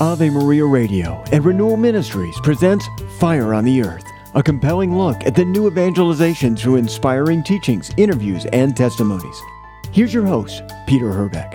Ave Maria Radio and Renewal Ministries presents Fire on the Earth, a compelling look at the new evangelization through inspiring teachings, interviews, and testimonies. Here's your host, Peter Herbeck.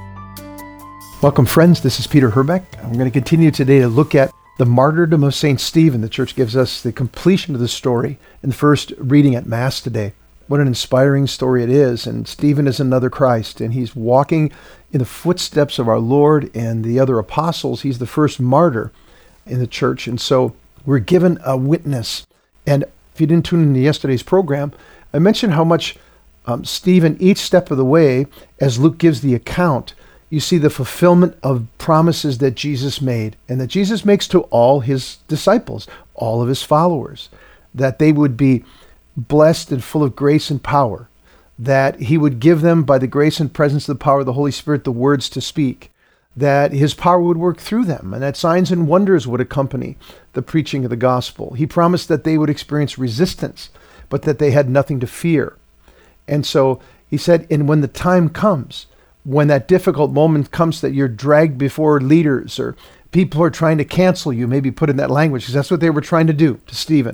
Welcome, friends. This is Peter Herbeck. I'm going to continue today to look at the martyrdom of St. Stephen. The church gives us the completion of the story in the first reading at Mass today. What an inspiring story it is. And Stephen is another Christ, and he's walking in the footsteps of our Lord and the other apostles. He's the first martyr in the church. And so we're given a witness. And if you didn't tune into yesterday's program, I mentioned how much Stephen, each step of the way, as Luke gives the account, you see the fulfillment of promises that Jesus made and that Jesus makes to all his disciples, all of his followers, that they would be blessed and full of grace and power, that he would give them, by the grace and presence of the power of the Holy Spirit, the words to speak, that his power would work through them, and that signs and wonders would accompany the preaching of the gospel. He promised that they would experience resistance, but that they had nothing to fear. And so he said, and when the time comes, when that difficult moment comes that you're dragged before leaders or people are trying to cancel you, maybe put in that language, because that's what they were trying to do to Stephen.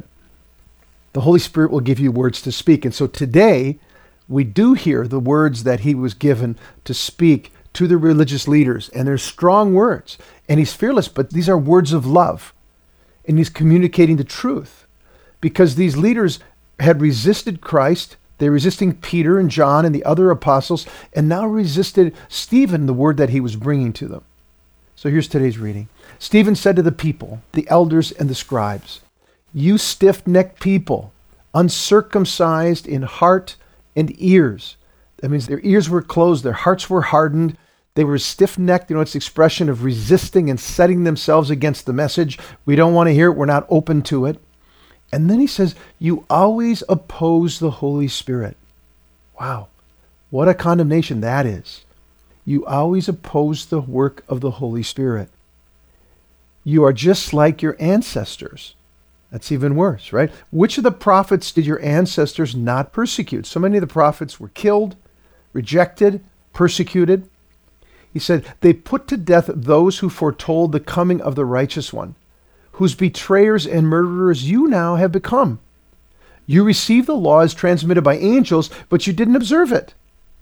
The Holy Spirit will give you words to speak. And so today, we do hear the words that he was given to speak to the religious leaders. And they're strong words. And he's fearless, but these are words of love. And he's communicating the truth. Because these leaders had resisted Christ. They're resisting Peter and John and the other apostles, and now resisted Stephen, the word that he was bringing to them. So here's today's reading. Stephen said to the people, the elders and the scribes, "You stiff-necked people, uncircumcised in heart and ears." That means their ears were closed, their hearts were hardened, they were stiff-necked. It's the expression of resisting and setting themselves against the message. We don't want to hear it, we're not open to it. And then he says, you always oppose the Holy Spirit. Wow, what a condemnation that is. You always oppose the work of the Holy Spirit. You are just like your ancestors. That's even worse, right? Which of the prophets did your ancestors not persecute? So many of the prophets were killed, rejected, persecuted. He said, they put to death those who foretold the coming of the righteous one, whose betrayers and murderers you now have become. You received the law as transmitted by angels, but you didn't observe it.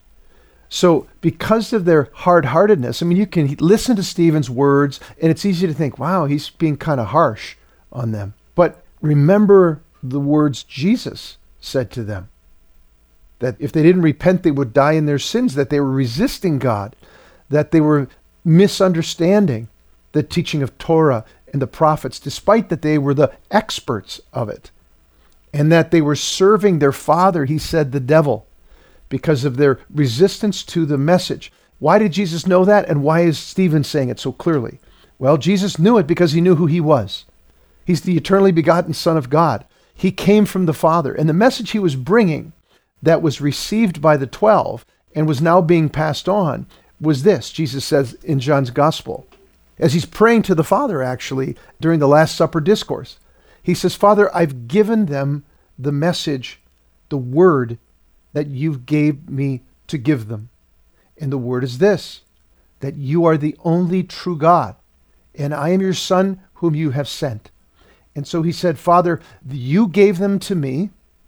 So because of their hard-heartedness, you can listen to Stephen's words, and it's easy to think, wow, he's being kind of harsh on them. But remember the words Jesus said to them, that if they didn't repent, they would die in their sins, that they were resisting God, that they were misunderstanding the teaching of Torah and the prophets, despite that they were the experts of it, and that they were serving their father, he said, the devil, because of their resistance to the message. Why did Jesus know that, and why is Stephen saying it so clearly? Well, Jesus knew it because he knew who he was. He's the eternally begotten Son of God. He came from the Father, and the message he was bringing that was received by the 12 and was now being passed on was this. Jesus says in John's Gospel, as he's praying to the Father, actually, during the Last Supper discourse, he says, Father, I've given them the message, the word that you gave me to give them. And the word is this, that you are the only true God, and I am your Son whom you have sent. And so he said, Father, you gave them to me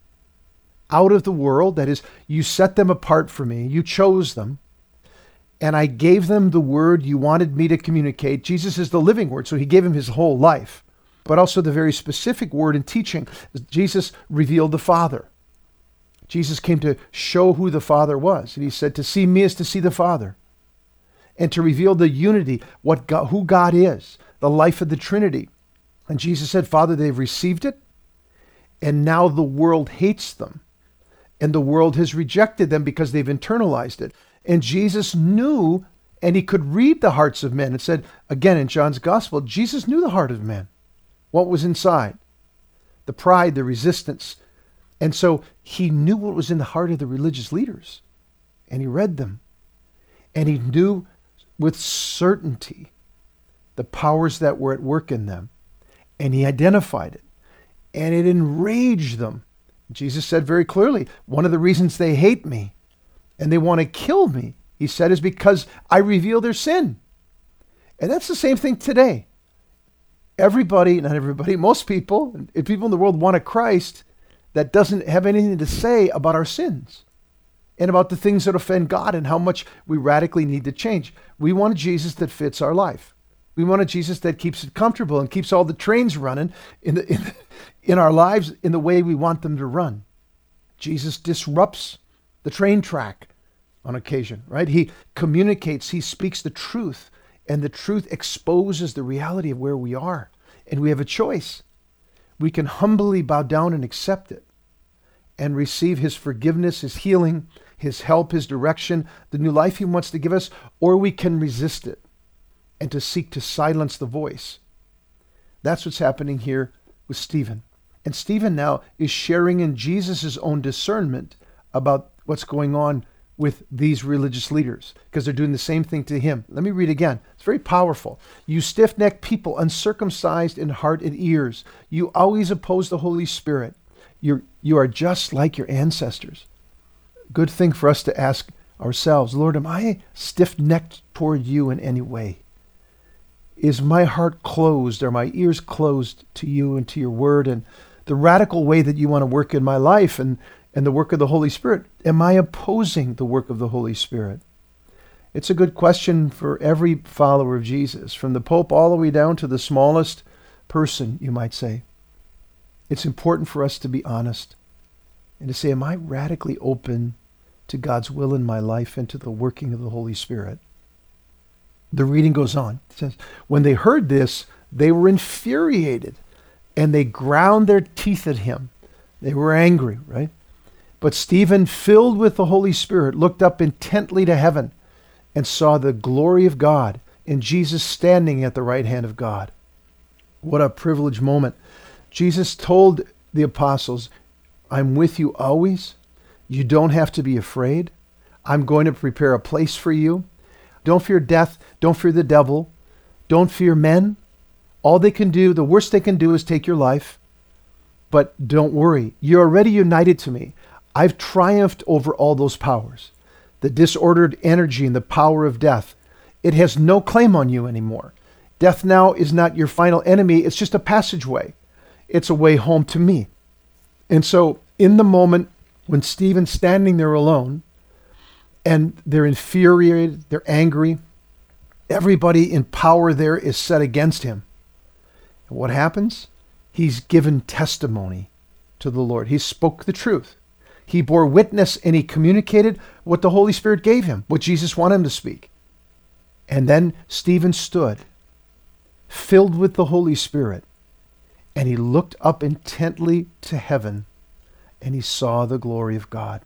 out of the world. That is, you set them apart for me. You chose them. And I gave them the word you wanted me to communicate. Jesus is the living word, so he gave him his whole life, but also the very specific word and teaching. Jesus revealed the Father. Jesus came to show who the Father was. And he said, to see me is to see the Father. And to reveal the unity, who God is, the life of the Trinity. And Jesus said, Father, they've received it, and now the world hates them. And the world has rejected them because they've internalized it. And Jesus knew, and he could read the hearts of men. It said, again, in John's Gospel, Jesus knew the heart of men, what was inside, the pride, the resistance. And so he knew what was in the heart of the religious leaders, and he read them. And he knew with certainty the powers that were at work in them. And he identified it, and it enraged them. Jesus said very clearly, one of the reasons they hate me and they want to kill me, he said, is because I reveal their sin. And that's the same thing today. Everybody, not everybody, most people, people in the world want a Christ that doesn't have anything to say about our sins and about the things that offend God and how much we radically need to change. We want a Jesus that fits our life. We want a Jesus that keeps it comfortable and keeps all the trains running in our lives in the way we want them to run. Jesus disrupts the train track on occasion, right? He communicates, he speaks the truth, and the truth exposes the reality of where we are. And we have a choice. We can humbly bow down and accept it and receive his forgiveness, his healing, his help, his direction, the new life he wants to give us, or we can resist it and to seek to silence the voice. That's what's happening here with Stephen. And Stephen now is sharing in Jesus' own discernment about what's going on with these religious leaders, because they're doing the same thing to him. Let me read again. It's very powerful. You stiff-necked people, uncircumcised in heart and ears, you always oppose the Holy Spirit. You are just like your ancestors. Good thing for us to ask ourselves, Lord, am I stiff-necked toward you in any way? Is my heart closed? Are my ears closed to you and to your word and the radical way that you want to work in my life and the work of the Holy Spirit? Am I opposing the work of the Holy Spirit? It's a good question for every follower of Jesus, from the Pope all the way down to the smallest person, you might say. It's important for us to be honest and to say, am I radically open to God's will in my life and to the working of the Holy Spirit? The reading goes on. It says, when they heard this, they were infuriated and they ground their teeth at him. They were angry, right? But Stephen, filled with the Holy Spirit, looked up intently to heaven and saw the glory of God and Jesus standing at the right hand of God. What a privileged moment. Jesus told the apostles, I'm with you always. You don't have to be afraid. I'm going to prepare a place for you. Don't fear death. Don't fear the devil. Don't fear men. All they can do, the worst they can do is take your life. But don't worry. You're already united to me. I've triumphed over all those powers. The disordered energy and the power of death. It has no claim on you anymore. Death now is not your final enemy. It's just a passageway. It's a way home to me. And so in the moment when Stephen's standing there alone and they're infuriated, they're angry, everybody in power there is set against him. And what happens? He's given testimony to the Lord. He spoke the truth. He bore witness and he communicated what the Holy Spirit gave him, what Jesus wanted him to speak. And then Stephen stood, filled with the Holy Spirit, and he looked up intently to heaven, and he saw the glory of God.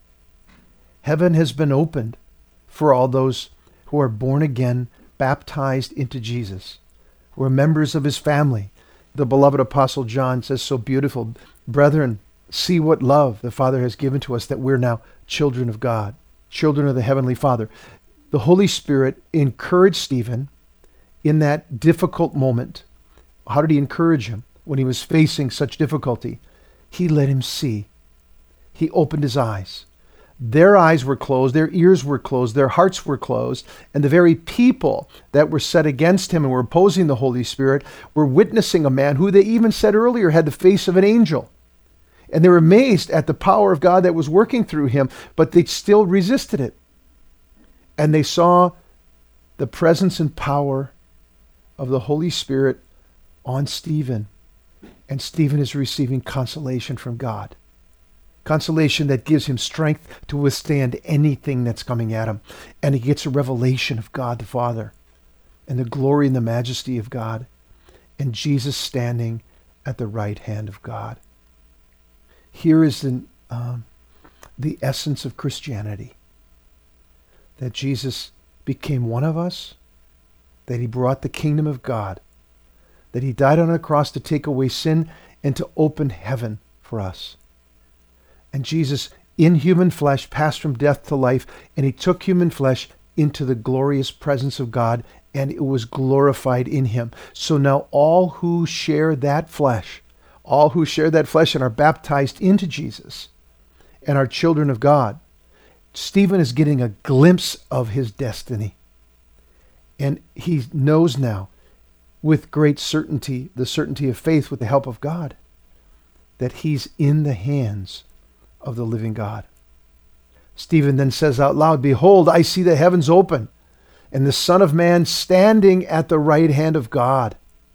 Heaven has been opened for all those who are born again, baptized into Jesus, who are members of his family. The beloved Apostle John says so beautiful, brethren, see what love the Father has given to us, that we're now children of God, children of the Heavenly Father. The Holy Spirit encouraged Stephen in that difficult moment. How did he encourage him when he was facing such difficulty? He let him see. He opened his eyes. Their eyes were closed, their ears were closed, their hearts were closed, and the very people that were set against him and were opposing the Holy Spirit were witnessing a man who they even said earlier had the face of an angel. And they were amazed at the power of God that was working through him, but they still resisted it. And they saw the presence and power of the Holy Spirit on Stephen. And Stephen is receiving consolation from God. Consolation that gives him strength to withstand anything that's coming at him. And he gets a revelation of God the Father and the glory and the majesty of God. And Jesus standing at the right hand of God. Here is the essence of Christianity. That Jesus became one of us. That he brought the kingdom of God. That he died on a cross to take away sin and to open heaven for us. And Jesus, in human flesh, passed from death to life, and he took human flesh into the glorious presence of God, and it was glorified in him. So now all who share that flesh and are baptized into Jesus and are children of God, Stephen is getting a glimpse of his destiny. And he knows now with great certainty, the certainty of faith with the help of God, that he's in the hands of the living God. Stephen then says out loud, "Behold, I see the heavens open, and the Son of Man standing at the right hand of God."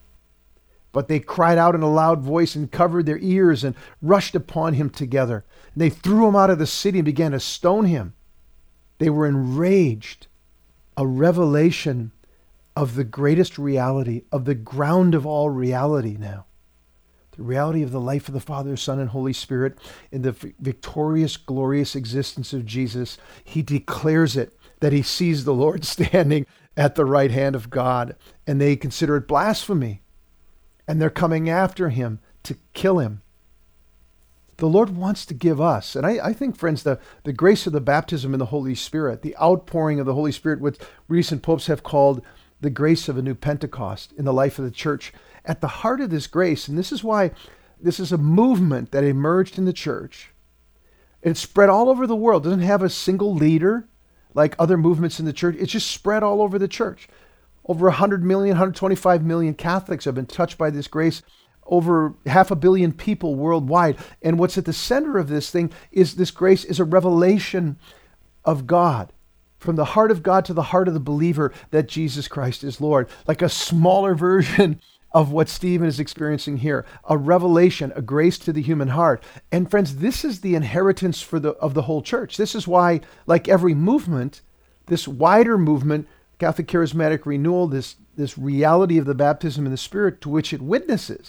But they cried out in a loud voice and covered their ears and rushed upon him together. And they threw him out of the city and began to stone him. They were enraged. A revelation of the greatest reality, of the ground of all reality now. The reality of the life of the Father, Son, and Holy Spirit in the victorious, glorious existence of Jesus. He declares it, that he sees the Lord standing at the right hand of God, and they consider it blasphemy, and they're coming after him to kill him. The Lord wants to give us, and I think, friends, the grace of the baptism in the Holy Spirit, the outpouring of the Holy Spirit, what recent popes have called the grace of a new Pentecost in the life of the church. At the heart of this grace, and this is why this is a movement that emerged in the church. It spread all over the world. It doesn't have a single leader like other movements in the church. It's just spread all over the church. Over 100 million, 125 million Catholics have been touched by this grace. Over 500 million people worldwide. And what's at the center of this thing is this grace is a revelation of God. From the heart of God to the heart of the believer, that Jesus Christ is Lord. Like a smaller version of what Stephen is experiencing here. A revelation, a grace to the human heart. And friends, this is the inheritance of the whole church. This is why, like every movement, this wider movement, Catholic Charismatic Renewal, this reality of the baptism in the Spirit to which it witnesses,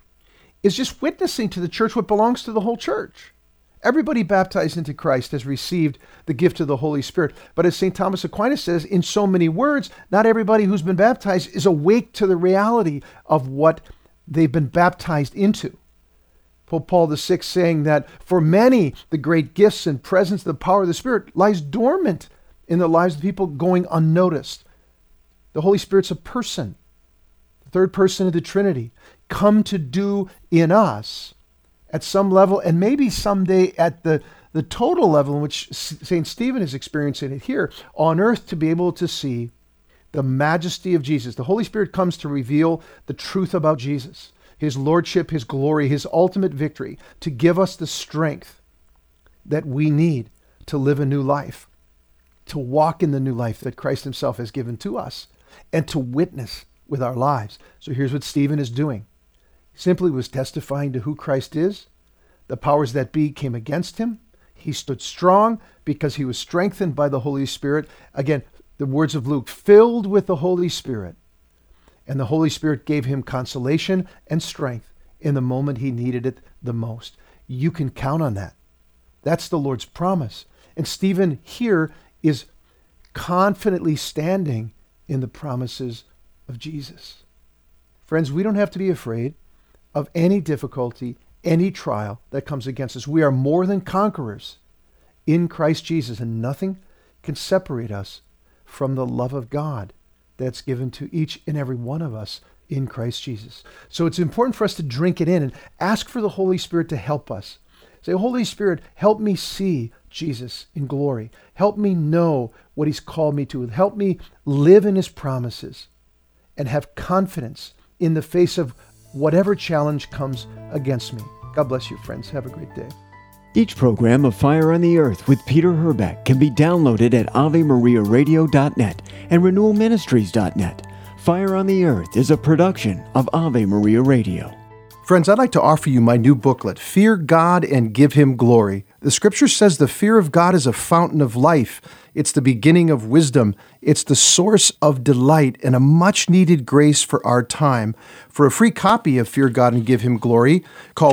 is just witnessing to the church what belongs to the whole church. Everybody baptized into Christ has received the gift of the Holy Spirit. But as St. Thomas Aquinas says, in so many words, not everybody who's been baptized is awake to the reality of what they've been baptized into. Pope Paul VI saying that for many, the great gifts and presence, the power of the Spirit lies dormant in the lives of people, going unnoticed. The Holy Spirit's a person, the third person of the Trinity, come to do in us at some level, and maybe someday at the total level in which St. Stephen is experiencing it here on earth, to be able to see the majesty of Jesus. The Holy Spirit comes to reveal the truth about Jesus, his lordship, his glory, his ultimate victory, to give us the strength that we need to live a new life, to walk in the new life that Christ himself has given to us, and to witness with our lives. So here's what Stephen is doing. Simply was testifying to who Christ is. The powers that be came against him. He stood strong because he was strengthened by the Holy Spirit. Again, the words of Luke, filled with the Holy Spirit. And the Holy Spirit gave him consolation and strength in the moment he needed it the most. You can count on that. That's the Lord's promise. And Stephen here is confidently standing in the promises of Jesus. Friends, we don't have to be afraid of any difficulty, any trial that comes against us. We are more than conquerors in Christ Jesus, and nothing can separate us from the love of God that's given to each and every one of us in Christ Jesus. So it's important for us to drink it in and ask for the Holy Spirit to help us. Say, Holy Spirit, help me see Jesus in glory. Help me know what he's called me to. Help me live in his promises and have confidence in the face of whatever challenge comes against me. God bless you, friends. Have a great day. Each program of Fire on the Earth with Peter Herbeck can be downloaded at AveMariaRadio.net and RenewalMinistries.net. Fire on the Earth is a production of Ave Maria Radio. Friends, I'd like to offer you my new booklet, Fear God and Give Him Glory. The scripture says the fear of God is a fountain of life. It's the beginning of wisdom. It's the source of delight and a much-needed grace for our time. For a free copy of Fear God and Give Him Glory, call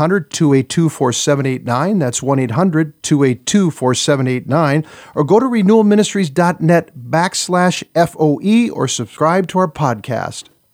1-800-282-4789. That's 1-800-282-4789. Or go to renewalministries.net /FOE or subscribe to our podcast.